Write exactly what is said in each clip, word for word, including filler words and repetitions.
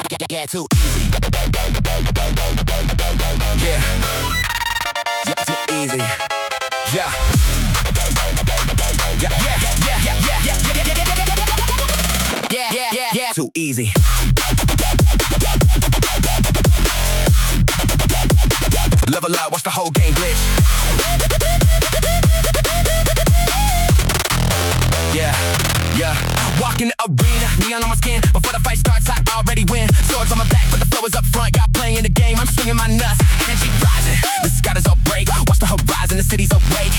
yeah, too easy. Yeah, yeah, too easy. Yeah, yeah, yeah, yeah, yeah, yeah, yeah, yeah, yeah, yeah, yeah, yeah, too easy. Level up, watch the whole game glitch. Yeah, yeah. Walk in the arena, neon on my skin. Before the fight starts, I already win. Swords on my back, but the flow is up front. Got playing the game, I'm swinging my nuts. Energy rising, the sky is all break. Watch the horizon, the city's awake.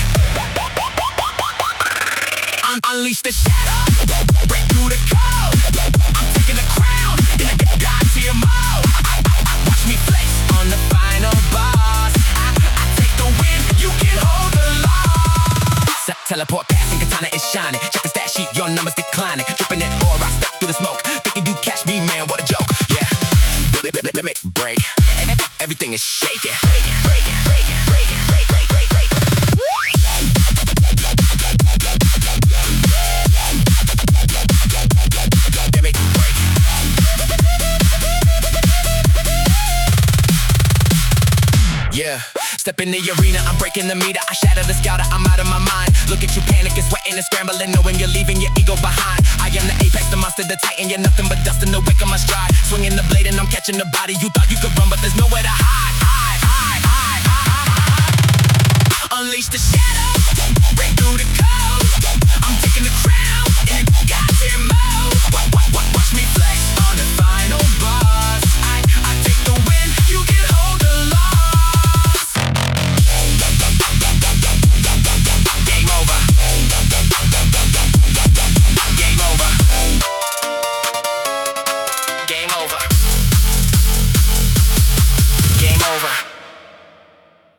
Un unleash the shadow, break through the code. I'm taking the crown, in a god tier mode. Watch me flex on the final boss. I, I take the win, you can hold the loss. Teleport past and katana is shining. Check the stat sheet, your numbers declining. Dripping that ore, I step through the smoke. Thinking you catch me, man, what a joke. Yeah, let, let, let me break. Everything is shaking. Breaking, breaking, breaking, breaking, break, break, break, break. Let me break. Yeah. Step in the arena, I'm breaking the meter. I shatter the scouter, I'm out of my mind. Look at you panicking, sweating and scrambling, knowing you're leaving your ego behind. I am the apex, the monster, the titan. You're nothing but dust in the wake of my stride. Swinging the blade and I'm catching the body. You thought you could run, but there's nowhere to hide. Hide, hide, hide, hide, hide. Unleash the shadow, break through the code. I'm taking the crown in a god-tier mode. Watch, watch, watch, watch me flex on the final boss. I, I take the win, you can hold the loss. Game over. Game over. Game over. Game over.